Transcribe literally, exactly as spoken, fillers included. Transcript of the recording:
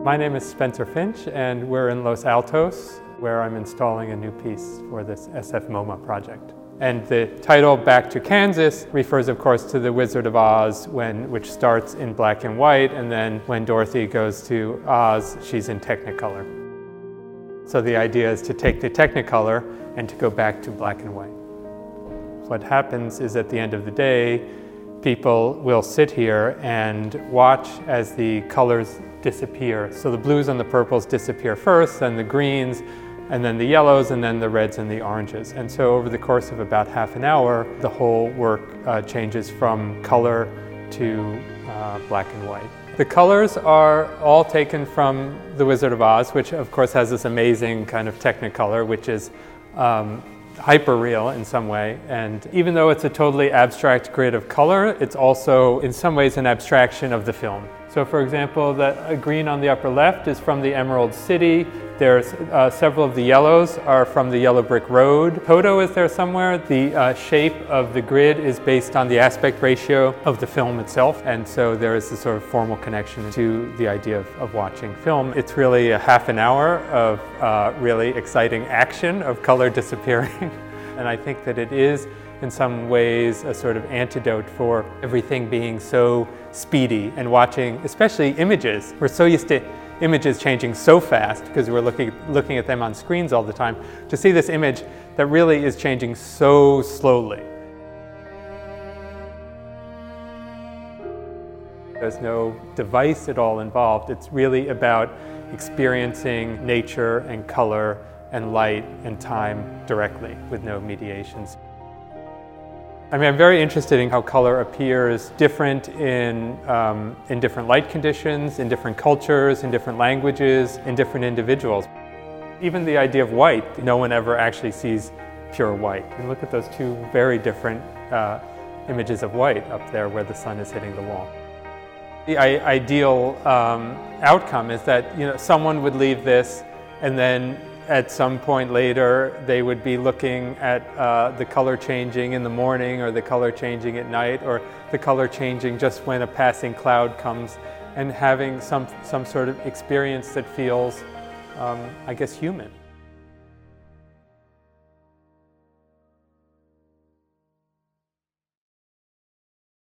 My name is Spencer Finch, and we're in Los Altos, where I'm installing a new piece for this S F MoMA project. And the title, Back to Kansas, refers of course to The Wizard of Oz, when, which starts in black and white, and then when Dorothy goes to Oz, she's in Technicolor. So the idea is to take the Technicolor and to go back to black and white. What happens is at the end of the day, people will sit here and watch as the colors disappear. So the blues and the purples disappear first, then the greens, and then the yellows, and then the reds and the oranges. And so over the course of about half an hour, the whole work uh, changes from color to uh, black and white. The colors are all taken from The Wizard of Oz, which of course has this amazing kind of Technicolor, which is um, hyper-real in some way. And even though it's a totally abstract grid of color, it's also in some ways an abstraction of the film. So for example, the green on the upper left is from the Emerald City. There's uh, several of the yellows are from the Yellow Brick Road. Toto is there somewhere. The uh, shape of the grid is based on the aspect ratio of the film itself. And so there is a sort of formal connection to the idea of, of watching film. It's really a half an hour of uh, really exciting action of color disappearing. And I think that it is in some ways a sort of antidote for everything being so speedy and watching, especially images. We're so used to images changing so fast because we're looking, looking at them on screens all the time. To see this image that really is changing so slowly. There's no device at all involved. It's really about experiencing nature and color and light and time directly with no mediations. I mean, I'm very interested in how color appears different in, um, in different light conditions, in different cultures, in different languages, in different individuals. Even the idea of white, no one ever actually sees pure white. And look at those two very different uh, images of white up there where the sun is hitting the wall. The ideal um, outcome is that, you know, someone would leave this and then at some point later, they would be looking at uh, the color changing in the morning, or the color changing at night, or the color changing just when a passing cloud comes, and having some, some sort of experience that feels, um, I guess, human.